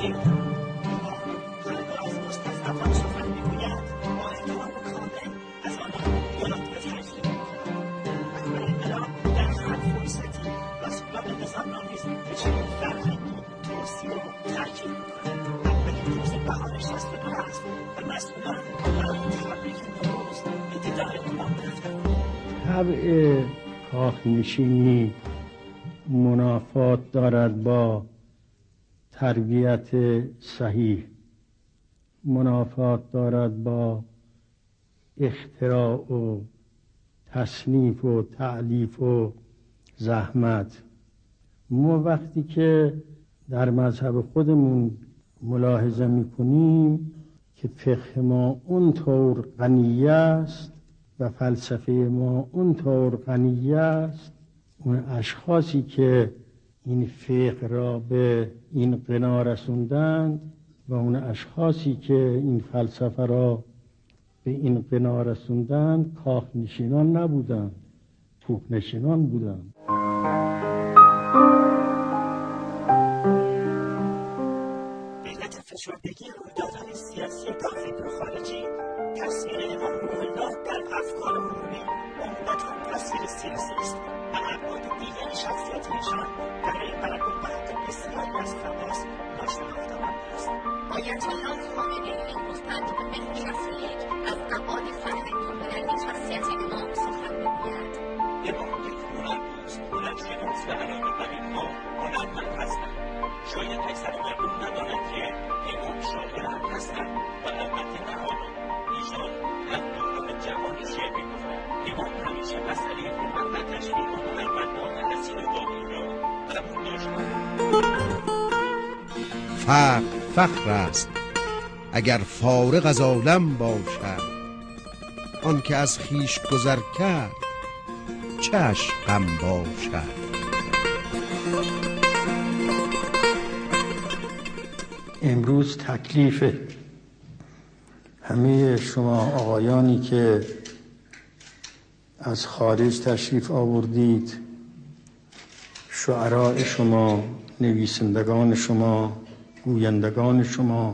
ترجیح میدم. اما هرگاه از مستضعفان سخن میگوید با احترام کامل از آنان یاد و تجلیل میکنم. اکبر انقلاب در هر فرصتی مسئولان نظام را نیز به چنین فرهنگی توصیه و تاکید میکنم. اولین روز بهار 62 است و مسئولان برای تبریک نوروز ابتدای قیام گرفتند. طبع کاخنشینی منافات دارد با تربیت صحیح، منافات دارد با اختراع و تصنیف و تألیف و زحمت. ما وقتی که در مذهب خودمون ملاحظه میکنیم که فقه ما اونطور غنی است و فلسفه ما اونطور غنی است، اون اشخاصی که این فقه را به این غنا رسوندند و اون اشخاصی که این فلسفه را به این غنا رسوندند کاخنشینان نبودند، کوهنشینان بودند. علت فشردگی رویدادهای سیاسی داخلی و خارجی تصویر امام روح الله در افکار عمومی عمدتاً تصویر سیاسی است و ابعاد دیگر شخصیت‌هایشان برای مردم و حتی بسیاری از خواص ناشناخته‌مند است. آیت الله خامنه‌ای مستند به مهر 61 از ابعاد فرهنگی و مدنی شخصیت امام سخن می‌گوید. امام یک هنرمند، هنرشناس و علاقه‌مندها هنرمند هستند. شاید اکثر مردم ندانند که امام شاعر هم هستند و البته نهانا ایشان از دوران جوانی شعر می‌گفتند. امام همیشه مسئله حرمت و تشویق هنرمندان حسین داغی را قبول داشتند. فخر است اگر فارغ از عالم باشد، آن که از خویش گذر کرد چش غم باشد. امروز تکلیف همه شما آقایانی که از خارج تشریف آوردید، شعراء شما، نویسندگان شما، گویندگان شما،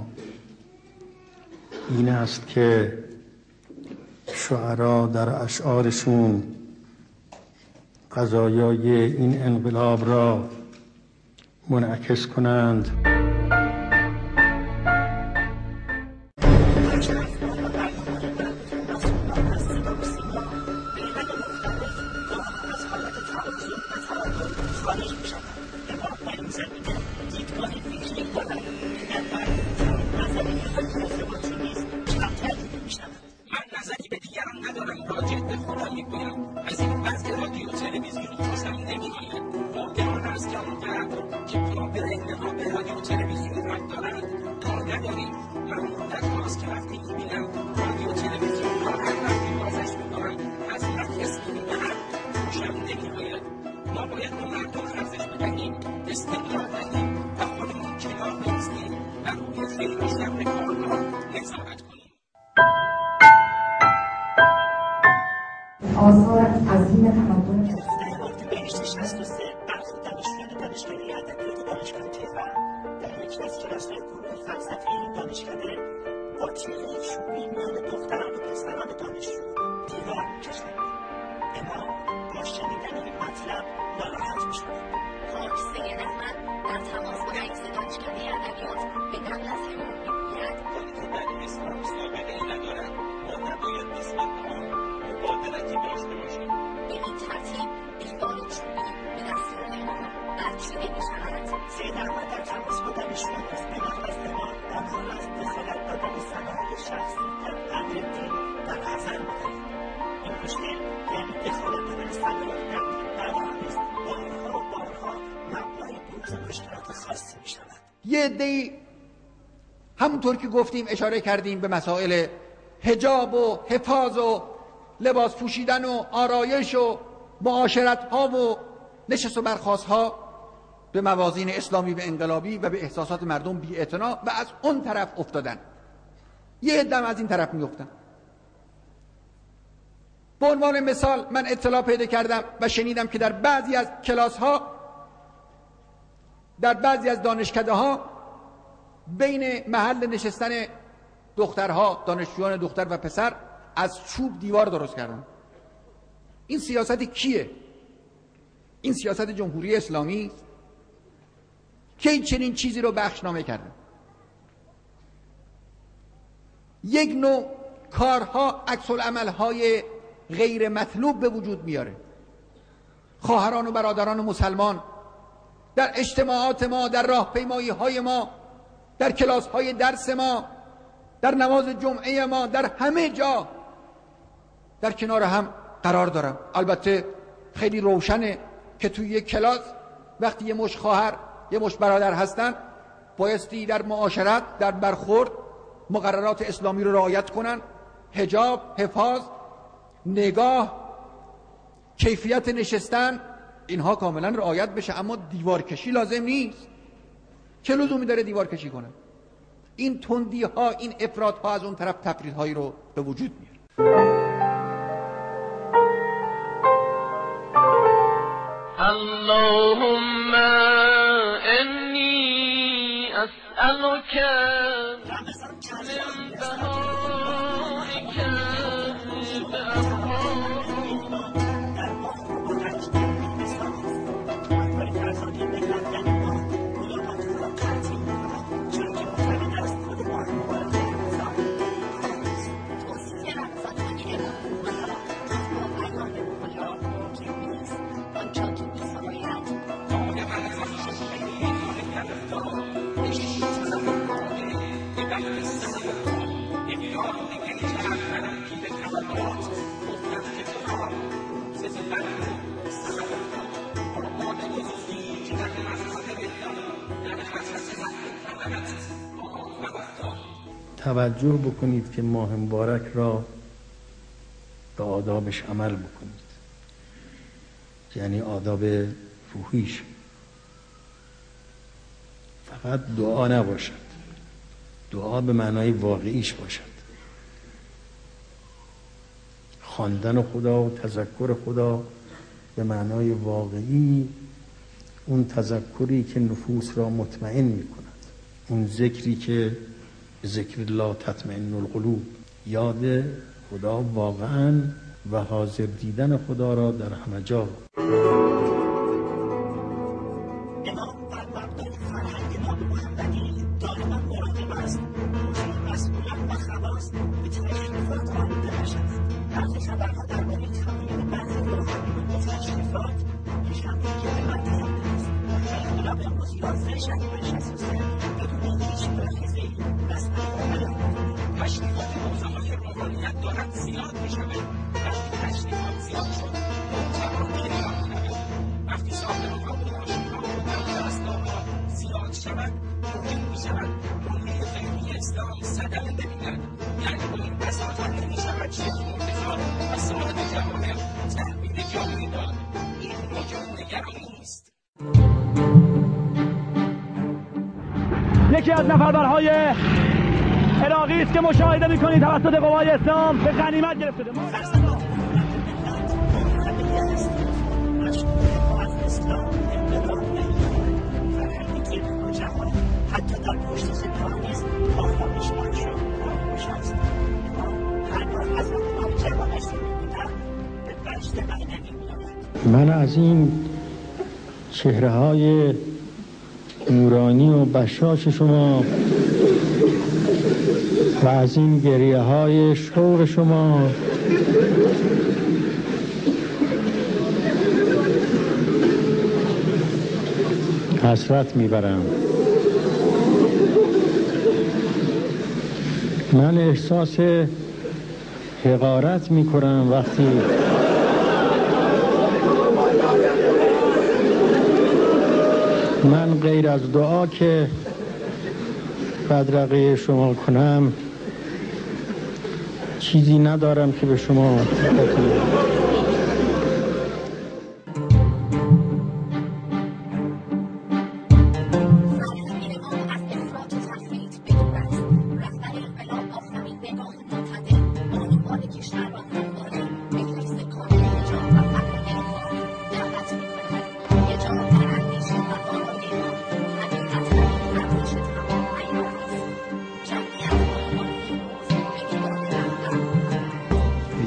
این است که شعرا در اشعارشون قضایای این انقلاب را منعکس کنند. آثار عظیم تمدن در وقت بهشت 63 برخی دانشجویان دانشکده ادبیات دانشگاه تهران در یکی از کلاس‌های گروه فلسفه این دانشکده با تیغه چوبی میان دختران و پسران دانشجو دیوار می‌کشند. امام با شنیدن این مطلب ناراحت می‌شود. حاج سید احمد در تماس با رئیس دانشکده ادبیات به نقل از امام می‌گوید آنکه در اسلام سابقه‌ای ندارد، ما نباید نسبت به آن مبادرتی داشته باشیم. به این ترتیب اقبال چوبی به دستور امام برچیده می‌شود. سید احمد در تماس با دانشجویان به نقل از امام آنها را از دخالت دادن صلاحیت شخصی در امر دین در نظر می‌گیرد. این مشکل یعنی دخالت دادن صلاحیت در دین در آن نیست، بارها و بارها مبنای بروز مشکلات خاصی می‌شود. یه عده‌ای همونطور که گفتیم اشاره کردیم به مسائل حجاب و حفاظ و لباس پوشیدن و آرایش و معاشرت ها و نشست و برخاست ها به موازین اسلامی و انقلابی و به احساسات مردم بی‌اعتنا و از اون طرف افتادن. یه عده از این طرف میافتن. به عنوان مثال من اطلاع پیدا کردم و شنیدم که در بعضی از کلاس ها، در بعضی از دانشکده ها بین محل نشستن دخترها، دانشجویان دختر و پسر، از چوب دیوار درست کردن. این سیاست کیه؟ این سیاست جمهوری اسلامی که این چنین چیزی رو بخشنامه کرده. یک نوع کارها، عکس العمل‌های غیر مطلوب به وجود میاره. خواهران و برادران مسلمان در اجتماعات ما، در راهپیمایی‌های ما، در کلاس‌های درس ما، در نماز جمعه ما، در همه جا در کنار هم قرار دارن. البته خیلی روشنه که توی یک کلاس وقتی یه مش خواهر، یه مش برادر هستن، بایستی در معاشرت، در برخورد مقررات اسلامی رو رعایت کنن. حجاب، حفاظ، نگاه، کیفیت نشستن، اینها کاملا رعایت بشه، اما دیوار کشی لازم نیست. چه لزومی داره دیوار کشی کنن؟ این تندی ها، این افراط ها از اون طرف تفریط رو به وجود میاره. اللهم انی اسألک من بهائک توجه بکنید که ماه مبارک را به آدابش عمل بکنید، یعنی آداب روحیش. فقط دعا نباشد، دعا به معنای واقعیش باشد، خواندن خدا و تذکر خدا به معنای واقعی، اون تذکری که نفوس را مطمئن می کند، اون ذکری که ذکر الله تطمئن القلوب، یاد خدا واقعا و حاضر دیدن خدا را در همه جا. امام بر مبنای فرهنگ ناب محمدی دائما مراقب است مسئولان و خواص به تشریفات آلوده نشوند. برخی خبرها درباره تمایل بعضی روحانیون به تشریفات پیشنهادی منتظر است. انقلاب امروز 11 شهریور 63 بدون هیچ ملاحظه‌ای مسئله بیان می‌کند. تشریفات حوزه‌های روحانیت دارد زیاد می‌شود. وقتی تشریفات زیاد شد محتوا پیدا می‌رود. وقتی صاحب مقابل آشنا و دستگاه‌ها زیاد شود ممکن می‌شود روحیه فکری اسلام صدمه ببیند. یعنی با این بساطت نمی‌شود شکل انتظار و صاحب جوامع تحویل جامعه داد. این موجود نگرانی نیست. یکی از نفربرهای عراقی است که مشاهده می‌کنید توسط قوای اسلام به غنیمت گرفته شده. حتی در پشت سپاه نیز آرامش بخش و آرامش است. هر بار از امام جوانش می‌بینم به وجد معنوی می‌آید. من از این چهره‌های نورانی و بشاش شما و از این گریه‌های شوق شما حسرت میبرم. من احساس حقارت میکنم وقتی من غیر از دعا که بدرقه شما کنم چیزی ندارم که به شما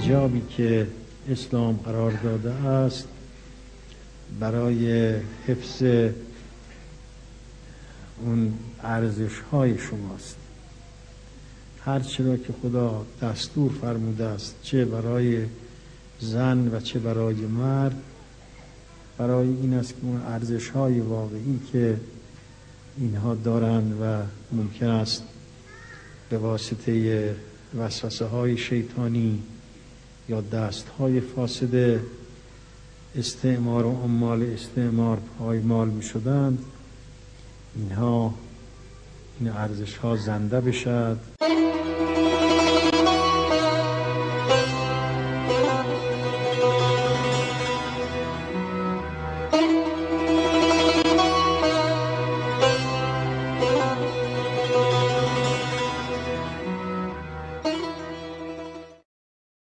حجابی که اسلام قرار داده است برای حفظ اون ارزش‌های شماست. هر چرا که خدا دستور فرموده است، چه برای زن و چه برای مرد، برای این است که اون ارزش‌های واقعی که اینها دارند و ممکن است به واسطه وسوسه‌های شیطانی یا دست‌های فاسد استعمار و عمال استعمار پایمال می‌شدند، این ارزش‌ها زنده بشد.